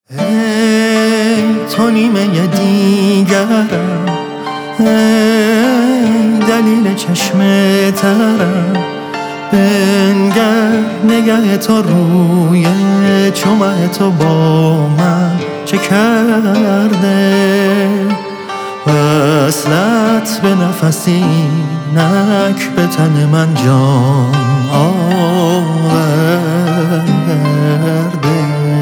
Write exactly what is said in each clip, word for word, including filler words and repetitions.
ای تو نیمه دیگرم، ای دلیل چشم ترم، بنگر نگه تو روی چمه تو با من چه کرده. وصلت به نفسی نک به تن من جان آورده.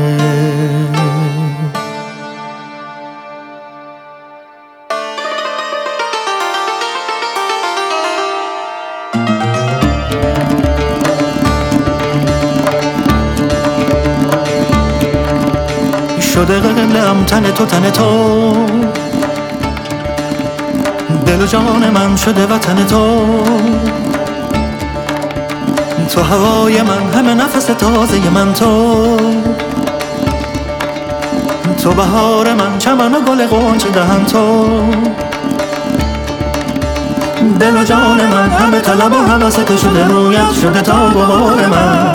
شده قبلم تن تو تن تو، دل و جان من شده وطن تو. تو هوای من، همه نفس تازه من تو. تو بهار من، چمن و گل غنچه دهن تو. دل و جان من، همه طلب و هوست شده رویت، شده تا بهار من.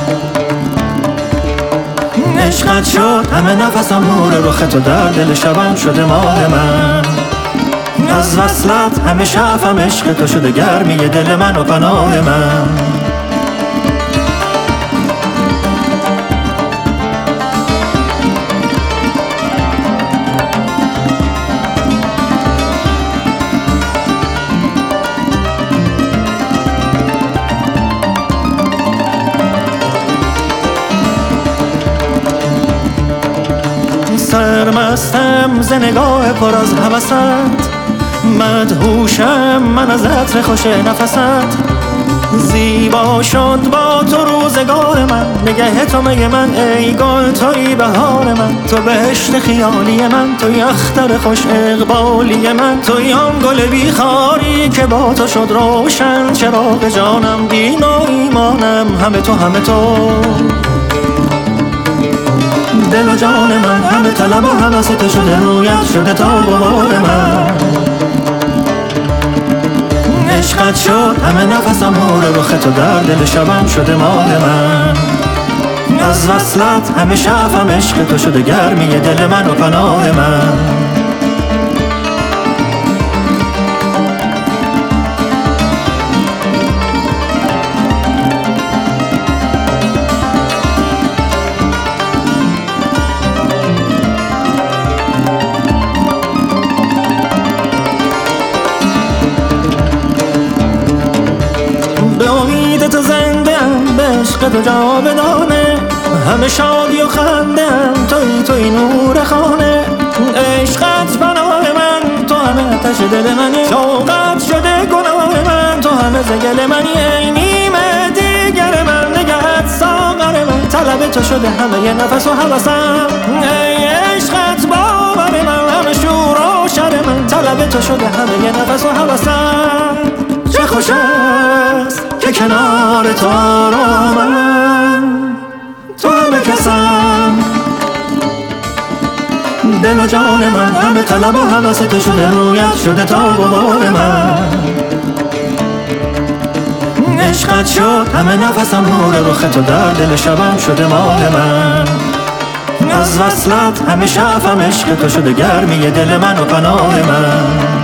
عشقت شد همه نفسم، نور رخ تو در دل شبم شده ماه من. از وصلت همه شفم عشق تو شده گرمی دل من و پناه من. سرمستم ز نگاه پر از هوست، مدهوشم من از عطر خوش نفست. زیبا شد با تو روزگار من، نگه تو می من ای گل توی بهار من. تو بهشت خیالی من، توی اختر خوش اقبالی من. توی آن گل بیخاری که با تو شد روشن چراغ جانم. دین و ایمانم همه تو همه تو. دل و جان من، همه طلب و هوست شده رویت، شده تا بهار من. عشقت شد همه نفسم، نور رخ تو در دل شبم شده ماه من. از وصلت همه شفم عشق تو شده گرمی دل من و پناه من. عشق تو جاودانه، همه شادی و خندم توی توی نور خانه. عشقت پناه من، تو همه آتش دل منی. شوقت شده گناه من، تو همه زگل منی. ای نیمه دیگر من، نگهت ساغر من. طلب تو شده همه نفس و هوسم. ای عشقت باور من، همه شور و شر من. طلب تو شده همه نفس و هوسم. چه خوش است که کنار تو آرامم، تو همه کسم. دل و جان من، همه طلب و هوست شده رویت، شده تا بهار من. عشقت شد همه نفسم، نور رخ تو در دل شبم شده ماه من. از وصلت همه شفم عشق تو شده گرمی دل من و پناه من.